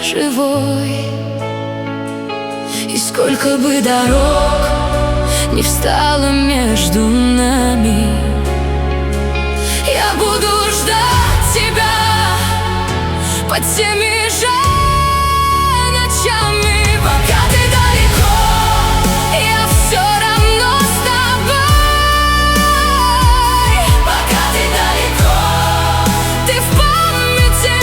живой. И сколько бы дорог не встало между нами, я буду ждать тебя под теми же ночами. Пока ты далеко, я все равно с тобой. Пока ты далеко, ты в памяти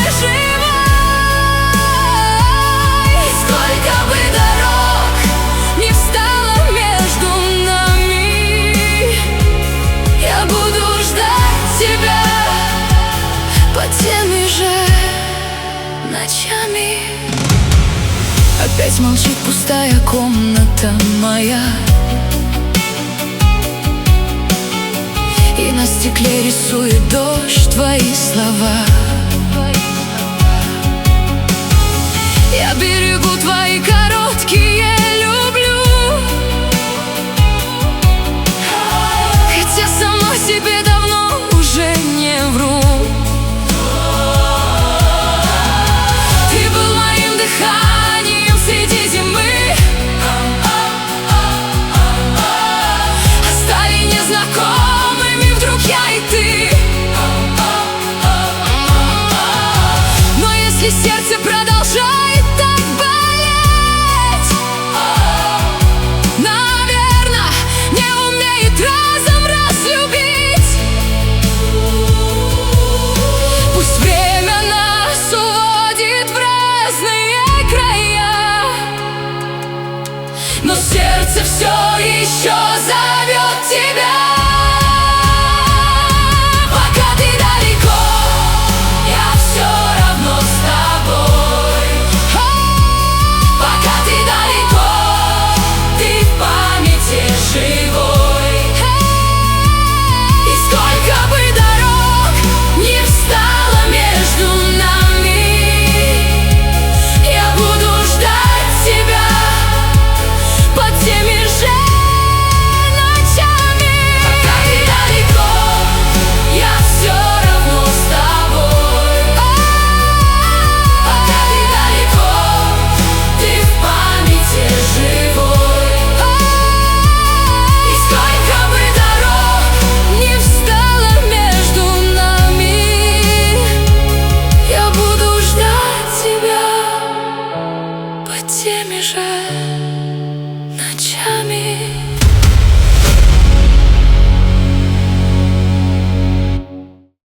живой. И сколько бы дорог не встало между нами, я буду ждать тебя под теми же ночами. Опять молчит пустая комната моя, и на стекле рисует дождь твои слова. Я берегу твои